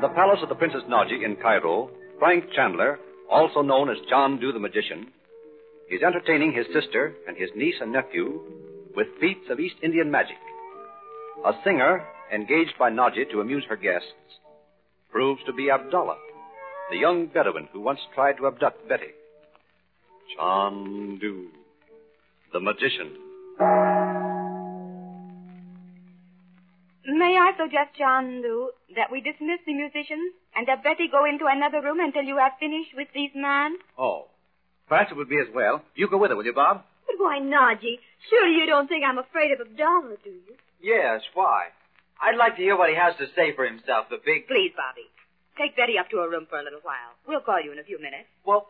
the palace of the Princess Naji in Cairo, Frank Chandler, also known as Chandu the Magician, is entertaining his sister and his niece and nephew with feats of East Indian magic. A singer, engaged by Naji to amuse her guests, proves to be Abdallah, the young Bedouin who once tried to abduct Betty. Chandu, the Magician. May I suggest, Chandu, that we dismiss the musicians and that Betty go into another room until you have finished with these men? Oh, perhaps it would be as well. You go with her, will you, Bob? But why, Naji? Surely you don't think I'm afraid of Abdallah, do you? Yes, why? I'd like to hear what he has to say for himself, the big... Please, Bobby. Take Betty up to her room for a little while. We'll call you in a few minutes. Well,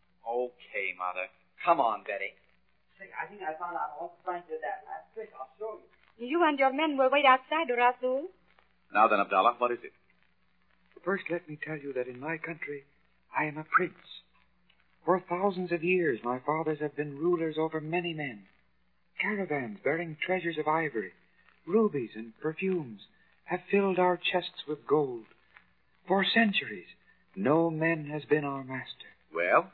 okay, Mother. Come on, Betty. Say, I think I found out all Frank did that last trick. I'll show you. You and your men will wait outside, Rasul. Now then, Abdallah, what is it? First, let me tell you that in my country, I am a prince. For thousands of years, my fathers have been rulers over many men. Caravans bearing treasures of ivory, rubies, and perfumes have filled our chests with gold. For centuries, no man has been our master. Well?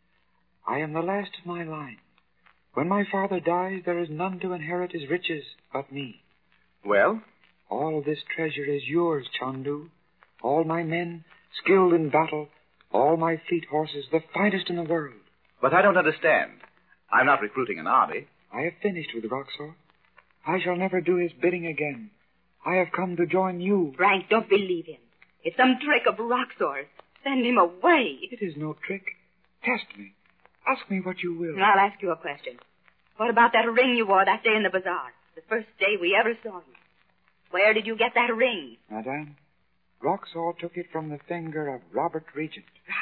I am the last of my line. When my father dies, there is none to inherit his riches but me. Well? All this treasure is yours, Chandu. All my men, skilled in battle, all my fleet horses, the finest in the world. But I don't understand. I'm not recruiting an army. I have finished with Roxor. I shall never do his bidding again. I have come to join you. Frank, don't believe him. It's some trick of Roxor's. Send him away. It is no trick. Test me. Ask me what you will. I'll ask you a question. What about that ring you wore that day in the bazaar? The first day we ever saw you. Where did you get that ring? Madame, Roxor took it from the finger of Robert Regent.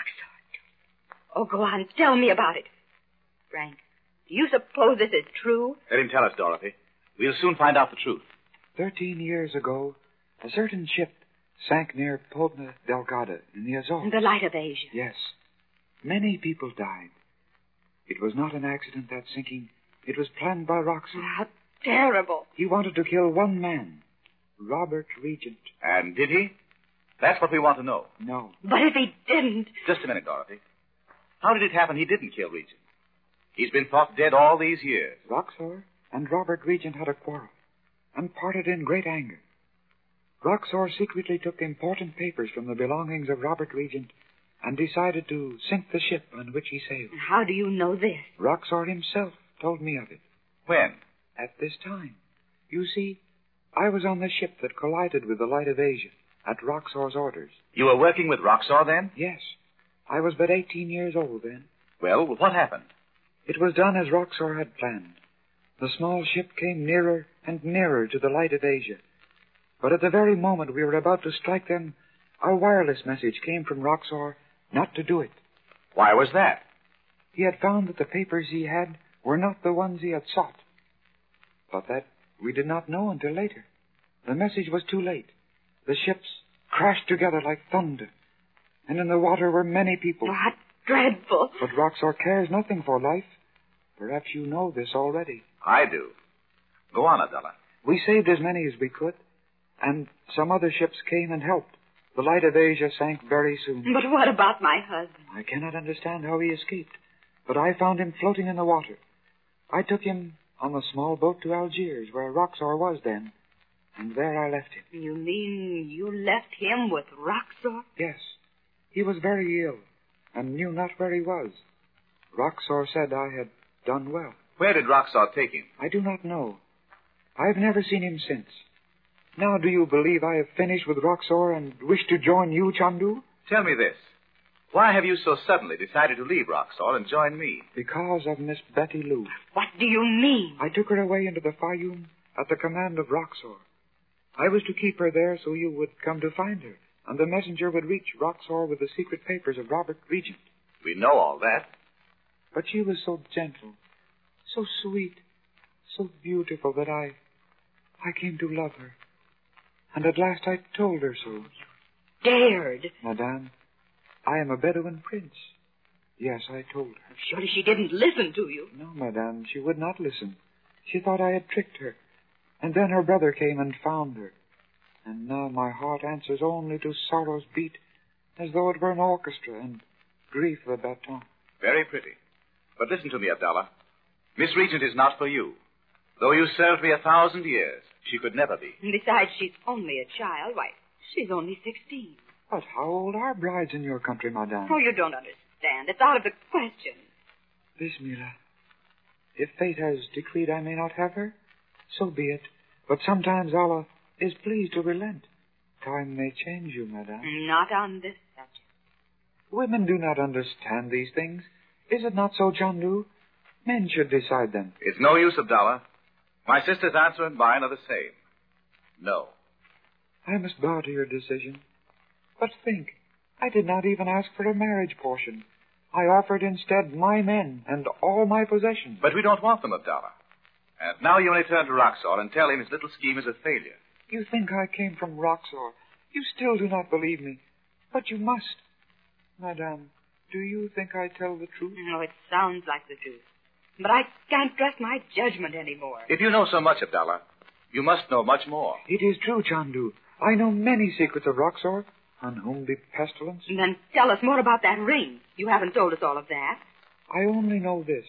Roxor? Oh, go on. Tell me about it. Frank, do you suppose this is true? Let him tell us, Dorothy. We'll soon find out the truth. 13 years ago, a certain ship sank near Ponta Delgada in the Azores. In the light of Asia. Yes. Many people died. It was not an accident, that sinking. It was planned by Roxor. How terrible. He wanted to kill one man, Robert Regent. And did he? That's what we want to know. No. But if he didn't... Just a minute, Dorothy. How did it happen he didn't kill Regent? He's been thought dead all these years. Roxor and Robert Regent had a quarrel and parted in great anger. Roxor secretly took important papers from the belongings of Robert Regent and decided to sink the ship on which he sailed. How do you know this? Roxor himself told me of it. When? At this time. You see, I was on the ship that collided with the Light of Asia at Roxor's orders. You were working with Roxor then? Yes. I was but 18 years old then. Well, what happened? It was done as Roxor had planned. The small ship came nearer and nearer to the Light of Asia. But at the very moment we were about to strike them, a wireless message came from Roxor not to do it. Why was that? He had found that the papers he had were not the ones he had sought. But that we did not know until later. The message was too late. The ships crashed together like thunder, and in the water were many people. What dreadful. But Roxor cares nothing for life. Perhaps you know this already. I do. Go on, Abdallah. We saved as many as we could, and some other ships came and helped. The Light of Asia sank very soon. But what about my husband? I cannot understand how he escaped, but I found him floating in the water. I took him on the small boat to Algiers, where Roxor was then, and there I left him. You mean you left him with Roxor? Yes. He was very ill, and knew not where he was. Roxor said I had done well. Where did Roxor take him? I do not know. I have never seen him since. Now do you believe I have finished with Roxor and wish to join you, Chandu? Tell me this. Why have you so suddenly decided to leave Roxor and join me? Because of Miss Betty Lou. What do you mean? I took her away into the Fayum at the command of Roxor. I was to keep her there so you would come to find her, and the messenger would reach Roxor with the secret papers of Robert Regent. We know all that. But she was so gentle, so sweet, so beautiful that I came to love her. And at last I told her so. Dared? Madame, I am a Bedouin prince. Yes, I told her. Surely she didn't listen to you. No, Madame, she would not listen. She thought I had tricked her. And then her brother came and found her. And now my heart answers only to sorrow's beat, as though it were an orchestra, and grief the baton. Very pretty. But listen to me, Abdallah. Miss Regent is not for you. Though you served me 1,000 years, she could never be. And besides, she's only a child. Why, she's only 16. But how old are brides in your country, madame? Oh, you don't understand. It's out of the question. Bismillah. If fate has decreed I may not have her, so be it. But sometimes Allah is pleased to relent. Time may change you, madame. Not on this subject. Women do not understand these things. Is it not so, Chandu? Men should decide them. It's no use, Abdallah. My sister's answer and mine are the same. No. I must bow to your decision. But think, I did not even ask for a marriage portion. I offered instead my men and all my possessions. But we don't want them, Abdallah. And now you only turn to Roxor and tell him his little scheme is a failure. You think I came from Roxor. You still do not believe me. But you must. Madame, do you think I tell the truth? No, it sounds like the truth. But I can't trust my judgment anymore. If you know so much, Abdallah, you must know much more. It is true, Chandu. I know many secrets of Roxor, on whom be pestilence. Then tell us more about that ring. You haven't told us all of that. I only know this.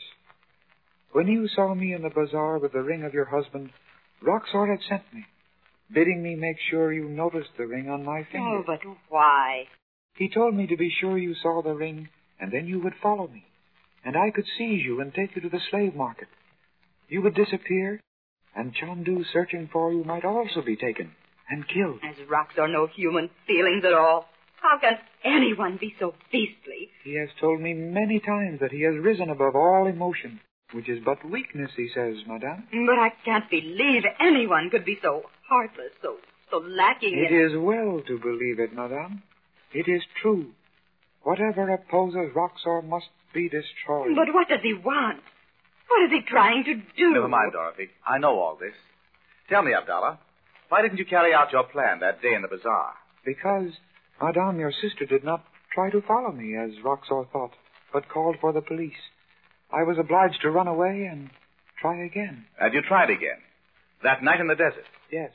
When you saw me in the bazaar with the ring of your husband, Roxor had sent me, bidding me make sure you noticed the ring on my finger. Oh, but why? He told me to be sure you saw the ring, and then you would follow me, and I could seize you and take you to the slave market. You would disappear, and Chandu searching for you might also be taken and killed. Has Roxor no human feelings at all? How can anyone be so beastly? He has told me many times that he has risen above all emotion, which is but weakness, he says, madame. But I can't believe anyone could be so heartless, so lacking in... It is well to believe it, madame. It is true. Whatever opposes Roxor must be destroyed. But what does he want? What is he trying to do? Never mind, Dorothy. I know all this. Tell me, Abdallah, why didn't you carry out your plan that day in the bazaar? Because, madame, your sister did not try to follow me, as Roxor thought, but called for the police. I was obliged to run away and try again. And you tried again? That night in the desert? Yes.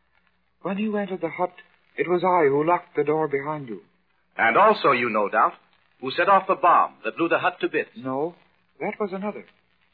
When you entered the hut, it was I who locked the door behind you. And also you, no doubt, who set off the bomb that blew the hut to bits. No, that was another.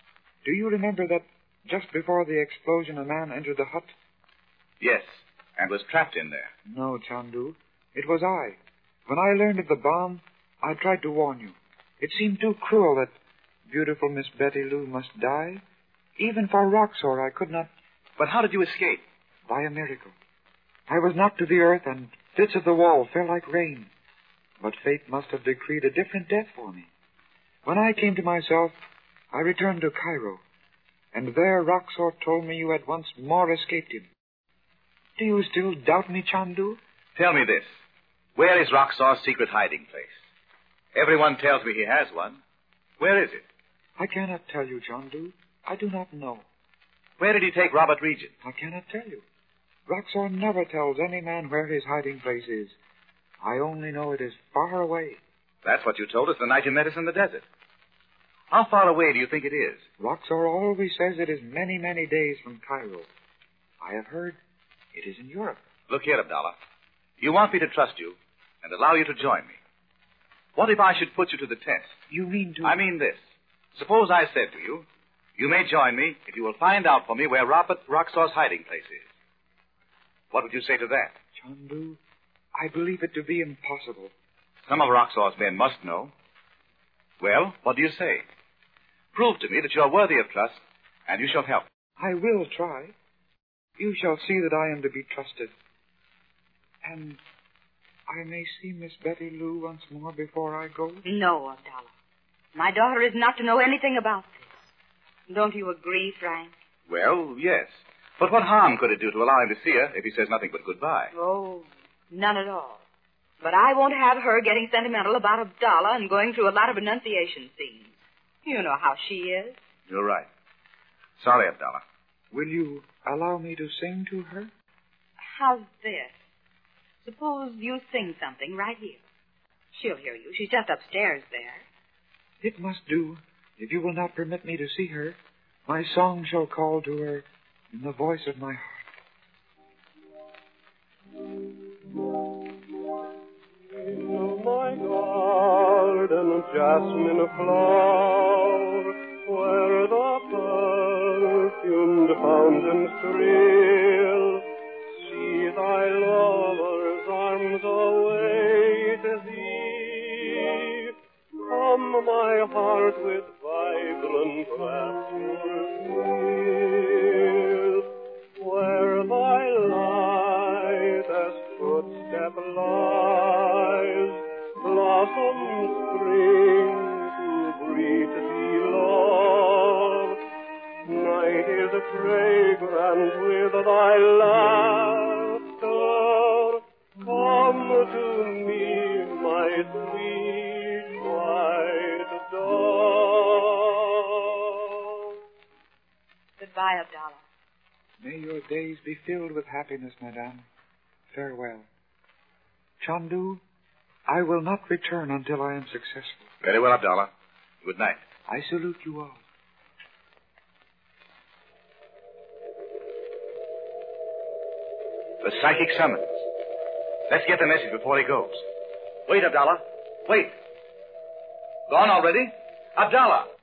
Do you remember that just before the explosion a man entered the hut? Yes, and was trapped in there. No, Chandu. It was I. When I learned of the bomb, I tried to warn you. It seemed too cruel that beautiful Miss Betty Lou must die. Even for Roxor, I could not... But how did you escape? By a miracle. I was knocked to the earth, and bits of the wall fell like rain. But fate must have decreed a different death for me. When I came to myself, I returned to Cairo, and there Roxor told me you had once more escaped him. Do you still doubt me, Chandu? Tell me this. Where is Roxor's secret hiding place? Everyone tells me he has one. Where is it? I cannot tell you, Chandu. I do not know. Where did he take Robert Regent? I cannot tell you. Roxor never tells any man where his hiding place is. I only know it is far away. That's what you told us the night you met us in the desert. How far away do you think it is? Roxor always says it is many, many days from Cairo. I have heard it is in Europe. Look here, Abdallah. You want me to trust you and allow you to join me. What if I should put you to the test? You mean to... I mean this. Suppose I said to you, you may join me if you will find out for me where Roxor's hiding place is. What would you say to that? Chandu, I believe it to be impossible. Some of Roxor's men must know. Well, what do you say? Prove to me that you are worthy of trust, and you shall help. I will try. You shall see that I am to be trusted. And I may see Miss Betty Lou once more before I go? No, Abdallah. My daughter is not to know anything about this. Don't you agree, Frank? Well, yes. But what harm could it do to allow him to see her if he says nothing but goodbye? Oh, none at all. But I won't have her getting sentimental about Abdallah and going through a lot of renunciation scenes. You know how she is. You're right. Sorry, Abdallah. Will you allow me to sing to her? How's this? Suppose you sing something right here. She'll hear you. She's just upstairs there. It must do. If you will not permit me to see her, my song shall call to her in the voice of my heart. jasmine flower, where the perfumed fountains thrill. See thy lover's arms await thee. Come, my heart, with vibrant rapture fill, where thy lightest footstep lies, blossoms spring to greet thee, love. Night is fragrant with thy laughter. Come to me, my sweet white dove. Goodbye, Abdallah. May your days be filled with happiness, madame. Farewell. Chandu, I will not return until I am successful. Very well, Abdallah. Good night. I salute you all. The psychic summons. Let's get the message before he goes. Wait, Abdallah. Wait. Gone already? Abdallah!